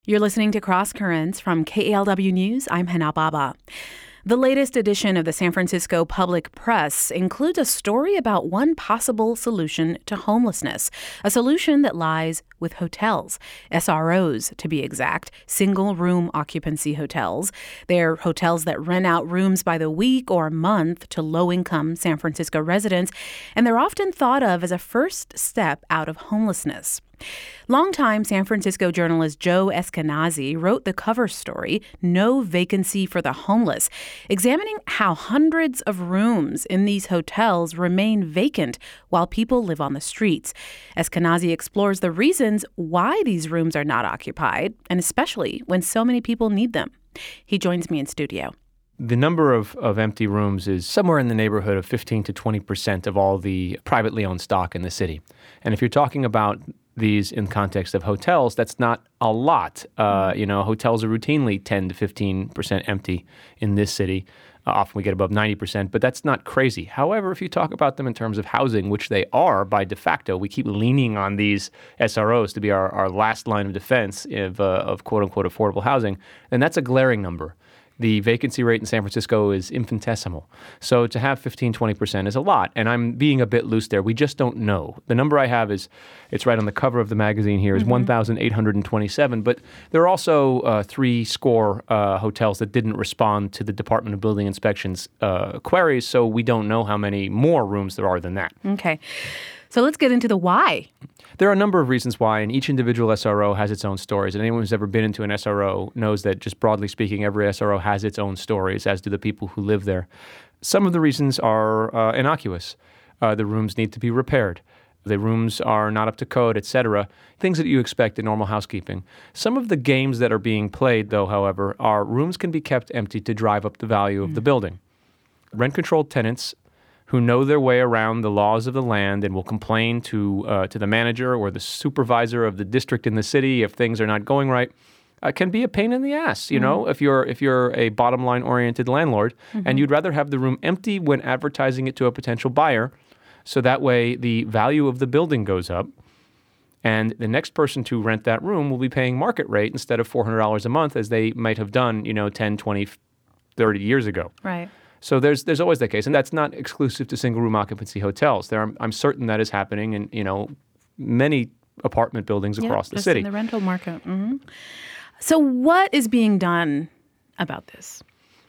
You're listening to Cross Currents from KALW News. I'm Hana Baba. The latest edition of the San Francisco Public Press includes a story about one possible solution to homelessness, a solution that lies with hotels, SROs to be exact, single-room occupancy hotels. They're hotels that rent out rooms by the week or month to low-income San Francisco residents, and they're often thought of as a first step out of homelessness. Longtime San Francisco journalist Joe Eskenazi wrote the cover story, No Vacancy for the Homeless, examining how hundreds of rooms in these hotels remain vacant while people live on the streets. Eskenazi explores the reasons why these rooms are not occupied, and especially when so many people need them. He joins me in studio. The number of empty rooms is somewhere in the neighborhood of 15 to 20% of all the privately owned stock in the city. And if you're talking about these in context of hotels, that's not a lot. Hotels are routinely 10 to 15% empty in this city. Often we get above 90%, but that's not crazy. However, if you talk about them in terms of housing, which they are by de facto, we keep leaning on these SROs to be our last line of defense of quote-unquote affordable housing, then that's a glaring number. The vacancy rate in San Francisco is infinitesimal. So to have 15, 20% is a lot. And I'm being a bit loose there. We just don't know. The number I have is, it's right on the cover of the magazine here, is 1,827. But there are also 3 score hotels that didn't respond to the Department of Building Inspection's queries. So we don't know how many more rooms there are than that. Okay. So let's get into the why. There are a number of reasons why, and each individual SRO has its own stories. And anyone who's ever been into an SRO knows that, just broadly speaking, every SRO has its own stories, as do the people who live there. Some of the reasons are innocuous. The rooms need to be repaired. The rooms are not up to code, etc. Things that you expect in normal housekeeping. Some of the games that are being played, though, however, are rooms can be kept empty to drive up the value of the building. Rent-controlled tenants who know their way around the laws of the land and will complain to the manager or the supervisor of the district in the city if things are not going right, can be a pain in the ass. You know, if you're a bottom line oriented landlord and you'd rather have the room empty when advertising it to a potential buyer, so that way the value of the building goes up, and the next person to rent that room will be paying market rate instead of $400 a month as they might have done 10, 20, 30 years ago. Right. So there's always that case, and that's not exclusive to single-room occupancy hotels. I'm certain that is happening in many apartment buildings across the city. In the rental market. So what is being done about this?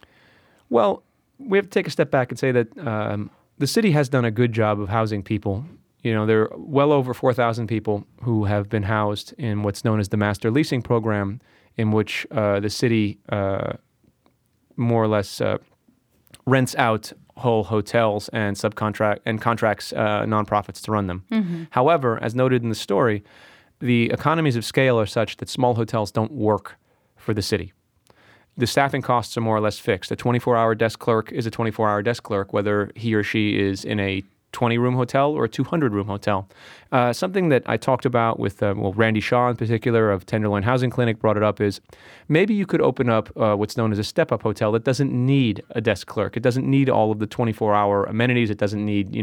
Well, we have to take a step back and say that the city has done a good job of housing people. There are well over 4,000 people who have been housed in what's known as the master leasing program, in which the city more or less rents out whole hotels and contracts nonprofits to run them. However, as noted in the story, the economies of scale are such that small hotels don't work for the city. The staffing costs are more or less fixed. A 24-hour desk clerk is a 24-hour desk clerk, whether he or she is in a 20-room hotel or a 200-room hotel. Something that I talked about with Randy Shaw in particular of Tenderloin Housing Clinic brought it up is maybe you could open up what's known as a step-up hotel that doesn't need a desk clerk. It doesn't need all of the 24-hour amenities. It doesn't need,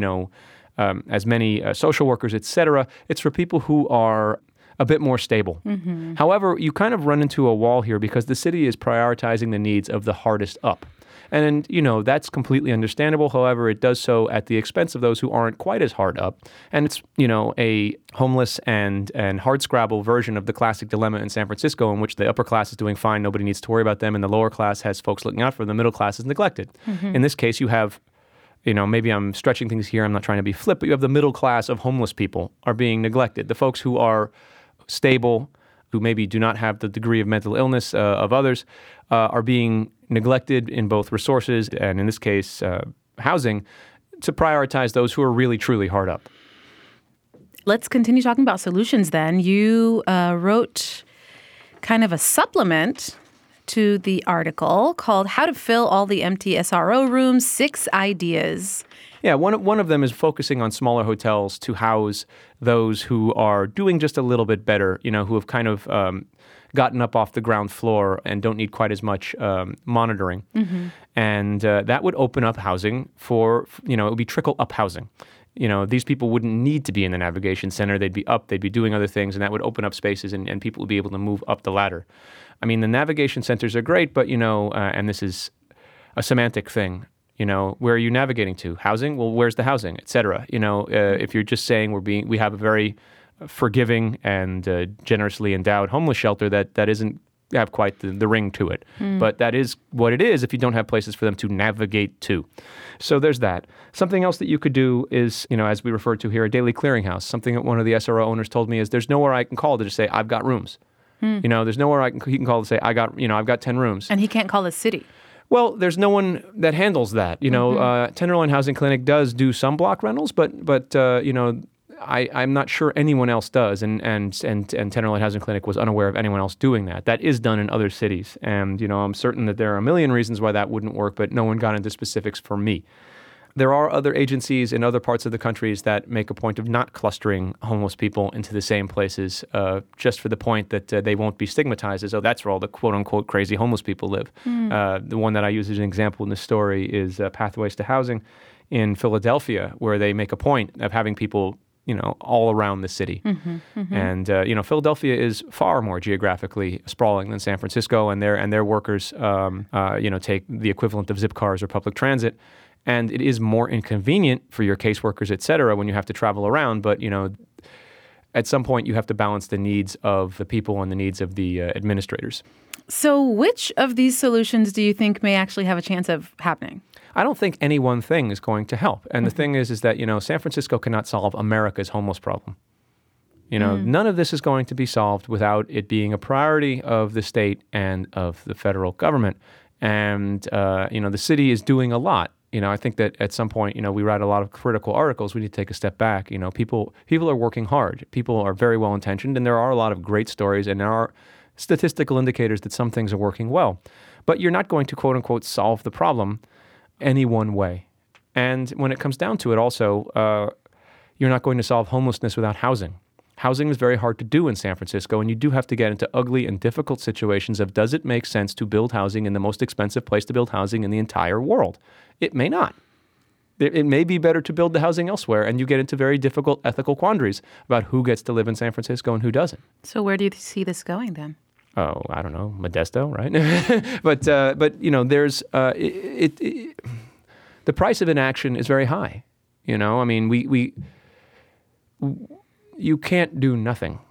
as many social workers, et cetera. It's for people who are a bit more stable. However, you kind of run into a wall here because the city is prioritizing the needs of the hardest up. And, that's completely understandable. However, it does so at the expense of those who aren't quite as hard up. And it's, a homeless and hardscrabble version of the classic dilemma in San Francisco, in which the upper class is doing fine, nobody needs to worry about them, and the lower class has folks looking out for them, the middle class is neglected. In this case, you have, maybe I'm stretching things here, I'm not trying to be flip, but you have the middle class of homeless people are being neglected. The folks who are stable, who maybe do not have the degree of mental illness of others, are being neglected in both resources and, in this case, housing, to prioritize those who are really, truly hard up. Let's continue talking about solutions then. You wrote kind of a supplement to the article called How to Fill All the Empty SRO Rooms, 6 Ideas. Yeah, one of them is focusing on smaller hotels to house those who are doing just a little bit better, who have kind of gotten up off the ground floor and don't need quite as much monitoring. And that would open up housing for, it would be trickle-up housing. these people wouldn't need to be in the navigation center. They'd be up, they'd be doing other things, and that would open up spaces and people would be able to move up the ladder. I mean, the navigation centers are great, but, and this is a semantic thing, where are you navigating to? Housing? Well, where's the housing, et cetera? If you're just saying we have a very forgiving and generously endowed homeless shelter that isn't have quite the ring to it. But that is what it is if you don't have places for them to navigate to. So there's that. Something else that you could do is, as we referred to here, a daily clearinghouse. Something that one of the SRO owners told me is there's nowhere I can call to just say, I've got rooms. There's nowhere he can call to say, I've got 10 rooms. And he can't call the city. Well, there's no one that handles that. Tenderloin Housing Clinic does do some block rentals, but I'm not sure anyone else does, and Tenderloin Housing Clinic was unaware of anyone else doing that. That is done in other cities, and I'm certain that there are a million reasons why that wouldn't work, but no one got into specifics for me. There are other agencies in other parts of the countries that make a point of not clustering homeless people into the same places, just for the point that they won't be stigmatized as, that's where all the quote-unquote crazy homeless people live. The one that I use as an example in this story is Pathways to Housing in Philadelphia, where they make a point of having people all around the city. And, Philadelphia is far more geographically sprawling than San Francisco, and their workers, take the equivalent of zip cars or public transit. And it is more inconvenient for your caseworkers, et cetera, when you have to travel around. But, at some point you have to balance the needs of the people and the needs of the administrators. So which of these solutions do you think may actually have a chance of happening? I don't think any one thing is going to help. And the thing is that, San Francisco cannot solve America's homeless problem. None of this is going to be solved without it being a priority of the state and of the federal government. And, the city is doing a lot. I think that at some point, we write a lot of critical articles. We need to take a step back. People are working hard. People are very well intentioned, and there are a lot of great stories, and there are statistical indicators that some things are working well. But you're not going to, quote unquote, solve the problem any one way. And when it comes down to it also, you're not going to solve homelessness without housing. Housing is very hard to do in San Francisco, and you do have to get into ugly and difficult situations of, does it make sense to build housing in the most expensive place to build housing in the entire world? It may not. It may be better to build the housing elsewhere, and you get into very difficult ethical quandaries about who gets to live in San Francisco and who doesn't. So where do you see this going then? Oh, I don't know, Modesto, right? but there's the price of inaction is very high. I mean, you can't do nothing.